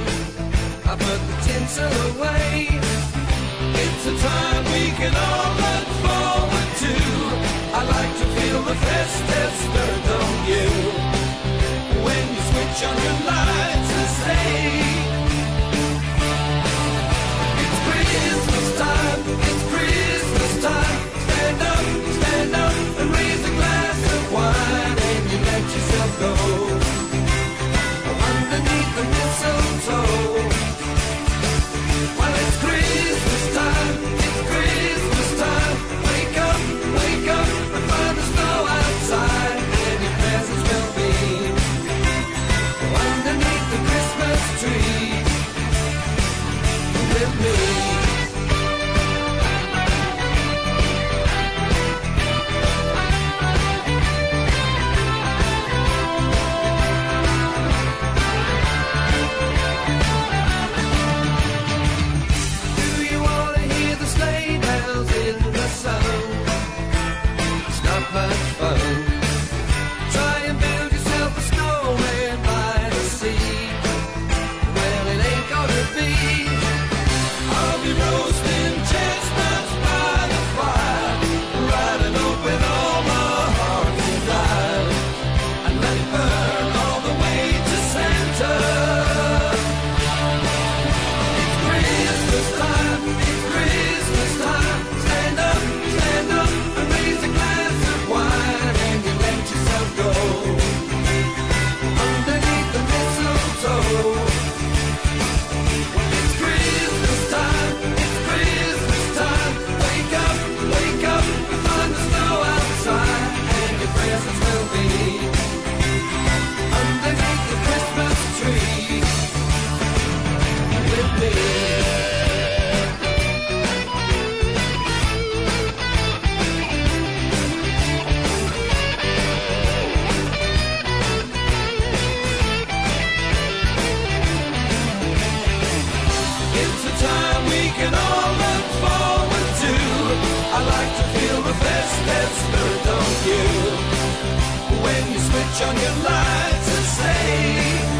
I put the tinsel away. It's a time we can all look forward to. I like to feel the festive spirit, don't you? When you switch on your lights and say, it's Christmas time, it's Christmas time. Stand up and raise a glass of wine, and you let yourself go underneath the mistletoe. Well, it's Christmas time, it's Christmas time. Wake up and find the snow outside, and your presents will be underneath the Christmas tree with me. On your lights and say